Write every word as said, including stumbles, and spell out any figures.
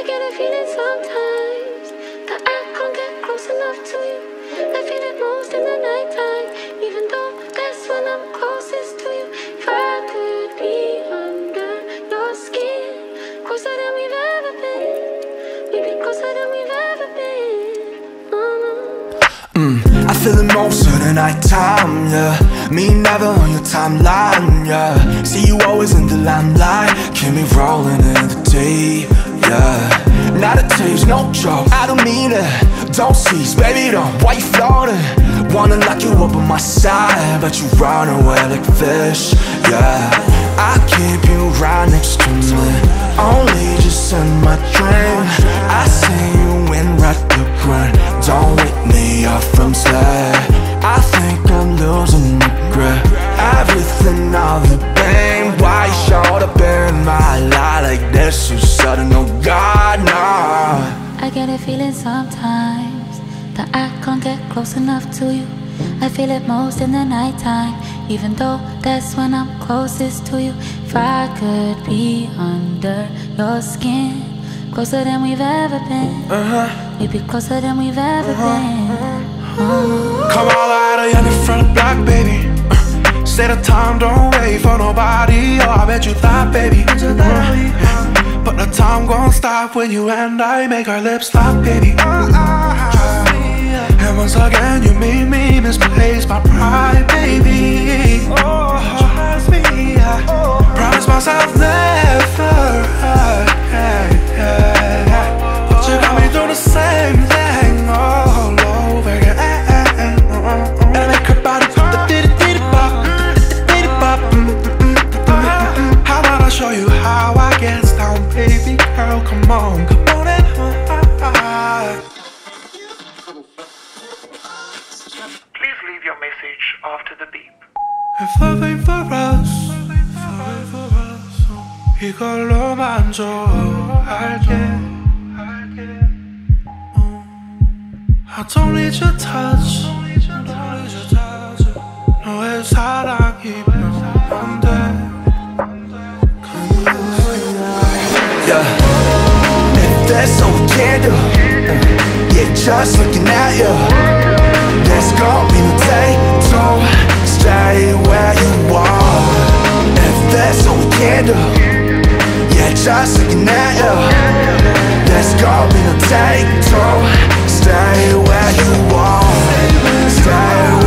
I get a feeling sometimes that I can't get close enough to you. I feel it most in the nighttime, even though that's when I'm closest to you. If I could be under your skin, closer than we've ever been, we'd be closer than we've ever been. Oh, mm, I feel it most of the night time, yeah. Me never on your timeline, yeah. See you always in the limelight, keep me rolling in the deep, yeah. Not a tease, no joke, I don't mean it. Don't cease, baby, don't, why you floating? Wanna lock you up on my side, but you run away like a fish, yeah. I keep you right next to me, only just in my dream. I see you in right the grind, don't wake me up from sleep. I think I'm losing my grip, everything, all the pain. Why you showed up in my life like this, you sudden, oh God, no. I get a feeling sometimes that I can't get close enough to you. I feel it most in the nighttime, even though that's when I'm closest to you. If I could be under your skin, closer than we've ever been, uh-huh. We'd be closer than we've ever uh-huh. been. Uh-huh. Come all out of young in front of the block, baby. uh, Say the time, don't wait for nobody. Oh, I bet you thought, baby, uh, but the time won't stop when you and I make our lips lock, baby. And once again you made me misplace my pride, baby. Trust me, promise myself never, but you got me doing the same thing all over again. And I make her body the diddy-diddy-bop, diddy-bop. How about I show you how I get down, baby girl? Come on, come on and please leave your message after the beep. If love ain't for us, 이걸로만 좋아할게. I don't need your touch, 너의 사랑이면 안 돼. Yeah, if that's all we can do, yeah, just looking at you, there's gonna be no day to stay where you are. If that's all we can do, yeah, just looking at you, there's gonna be no day to stay where you are. Stay